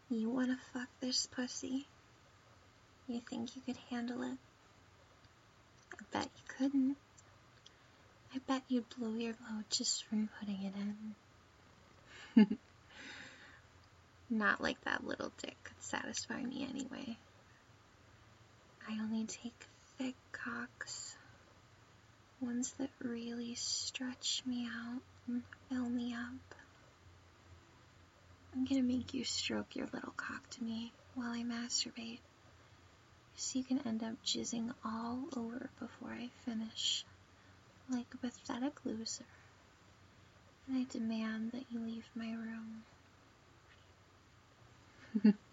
You wanna fuck this pussy? You think you could handle it? I bet you couldn't. I bet you'd blow your load just from putting it in. Not like that little dick could satisfy me anyway. I only take thick cocks. Ones that really stretch me out and fill me up. I'm gonna make you stroke your little cock to me while I masturbate, so you can end up jizzing all over before I finish, like a pathetic loser. And I demand that you leave my room.